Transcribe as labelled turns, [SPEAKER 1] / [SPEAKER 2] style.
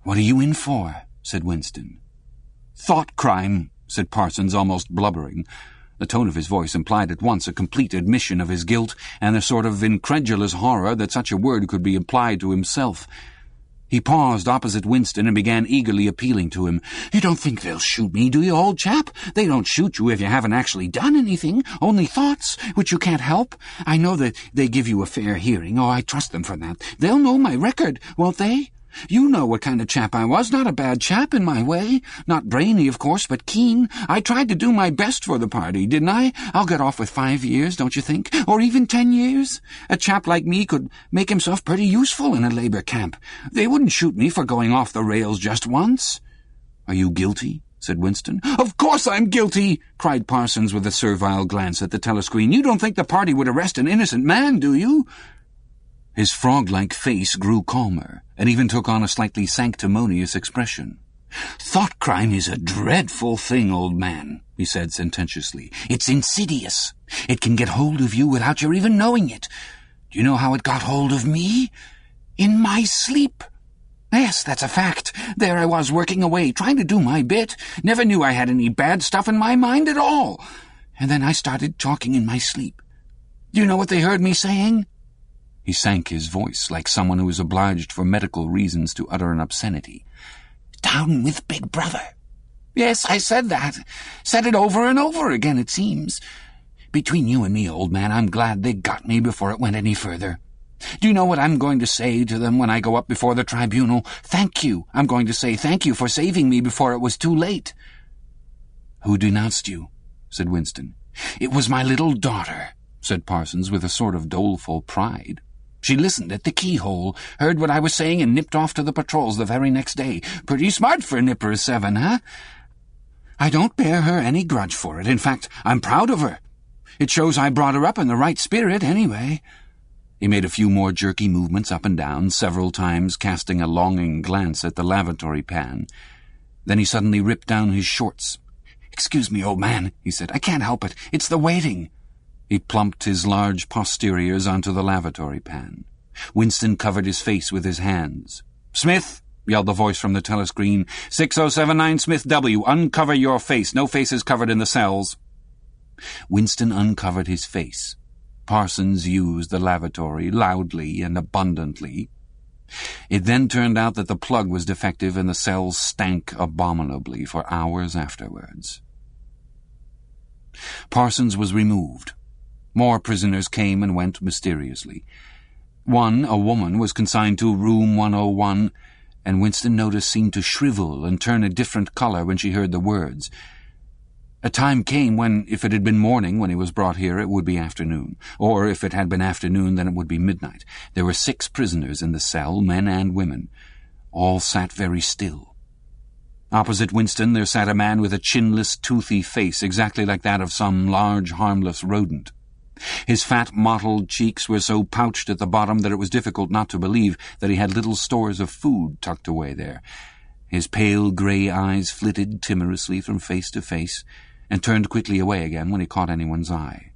[SPEAKER 1] "What are you in for?" said Winston. "Thought crime," said Parsons, almost blubbering. The tone of his voice implied at once a complete admission of his guilt and a sort of incredulous horror that such a word could be applied to himself. He paused opposite Winston and began eagerly appealing to him. "You don't think they'll shoot me, do you, old chap? They don't shoot you if you haven't actually done anything, only thoughts, which you can't help. I know that they give you a fair hearing. Oh, I trust them for that. They'll know my record, won't they? You know what kind of chap I was, not a bad chap in my way. Not brainy, of course, but keen. I tried to do my best for the party, didn't I? I'll get off with 5 years, don't you think? Or even 10 years? A chap like me could make himself pretty useful in a Labour camp. They wouldn't shoot me for going off the rails just once." "Are you guilty?" said Winston. "Of course I'm guilty!" cried Parsons with a servile glance at the telescreen. "You don't think the party would arrest an innocent man, do you?" His frog-like face grew calmer, and even took on a slightly sanctimonious expression. "Thought crime is a dreadful thing, old man," he said sententiously. "It's insidious. It can get hold of you without your even knowing it. Do you know how it got hold of me? In my sleep. Yes, that's a fact. There I was, working away, trying to do my bit. Never knew I had any bad stuff in my mind at all. And then I started talking in my sleep. Do you know what they heard me saying?" He sank his voice, like someone who is obliged for medical reasons to utter an obscenity. "Down with Big Brother." Yes, I said that. Said it over and over again, it seems. Between you and me, old man, I'm glad they got me before it went any further. Do you know what I'm going to say to them when I go up before the tribunal? Thank you. I'm going to say thank you for saving me before it was too late. "Who denounced you?" said Winston. "It was my little daughter," said Parsons with a sort of doleful pride. "She listened at the keyhole, heard what I was saying, and nipped off to the patrols the very next day. Pretty smart for a nipper of 7, huh? I don't bear her any grudge for it. In fact, I'm proud of her. It shows I brought her up in the right spirit, anyway." He made a few more jerky movements up and down, several times casting a longing glance at the lavatory pan. Then he suddenly ripped down his shorts. "Excuse me, old man," he said. "I can't help it. It's the waiting." He plumped his large posteriors onto the lavatory pan. Winston covered his face with his hands. "Smith!" yelled the voice from the telescreen. 6079 Smith W. Uncover your face. No faces covered in the cells. Winston uncovered his face. Parsons used the lavatory loudly and abundantly. It then turned out that the plug was defective and the cells stank abominably for hours afterwards. Parsons was removed. More prisoners came and went mysteriously. One, a woman, was consigned to room 101, and Winston noticed seemed to shrivel and turn a different color when she heard the words. A time came when, if it had been morning when he was brought here, it would be afternoon, or if it had been afternoon, then it would be midnight. There were 6 prisoners in the cell, men and women. All sat very still. Opposite Winston there sat a man with a chinless, toothy face, exactly like that of some large, harmless rodent. His fat, mottled cheeks were so pouched at the bottom that it was difficult not to believe that he had little stores of food tucked away there. His pale grey eyes flitted timorously from face to face, and turned quickly away again when he caught anyone's eye.